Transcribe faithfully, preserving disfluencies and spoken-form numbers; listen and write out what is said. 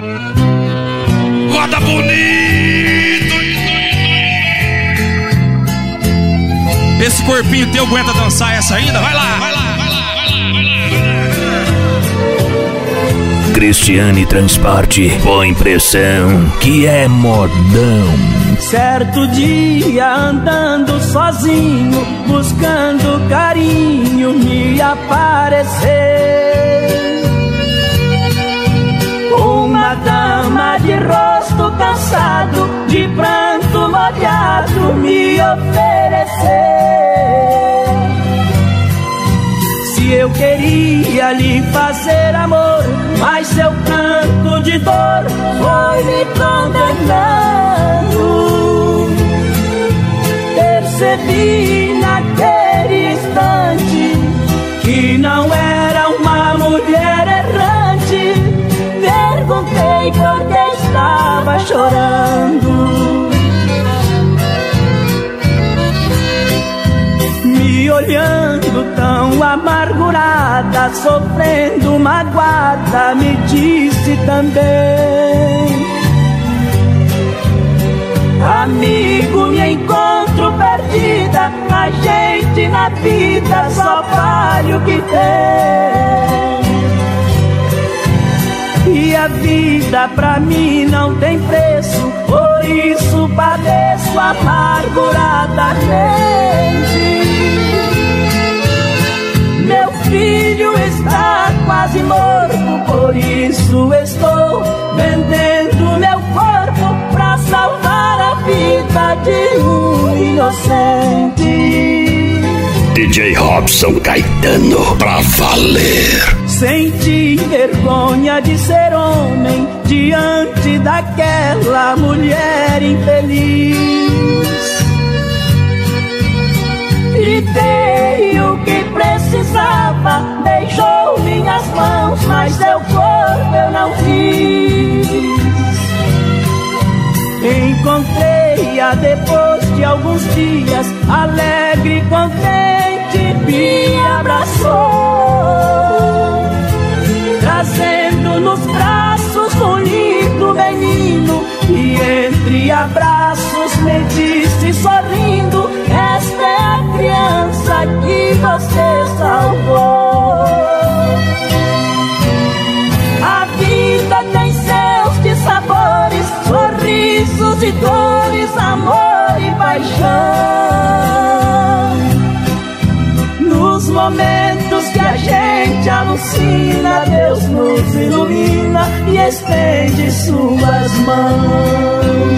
Roda bonito. Esse corpinho teu aguenta dançar essa ainda? Vai lá, vai lá, vai lá, vai lá, vai lá, vai lá. Cristiane Transporte, põe pressão, que é modão. Certo dia andando sozinho, buscando carinho, me apareceu uma dama de rosto cansado, de pranto molhado, me ofereceu. Se eu queria lhe fazer amor, mas seu canto de dor foi me condenando. Percebi naquele instante que não era uma mulher errante. Perguntei por que estava chorando. Me olhando tão amargurada, sofrendo magoada, me disse também: amigo, me encontro perdida, a gente na vida só vale o que tem. E a vida pra mim não tem preço, por isso padeço amarguradamente. Meu filho está quase morto, por isso estou vendendo meu corpo pra salvar a vida de um inocente. D J Robson Caetano, pra valer. Senti vergonha de ser homem diante daquela mulher infeliz. E dei o que precisava, beijou minhas mãos, mas seu corpo eu não quis. Encontrei-a depois de alguns dias, alegre e contente, me abraçou, trazendo nos braços um lindo menino. E entre abraços me disse sorrindo: esta é a criança que você salvou. A vida tem seus dissabores, sorrisos e dores, amor e paixão. Nos momentos que a gente alucina, Deus nos ilumina e estende suas mãos.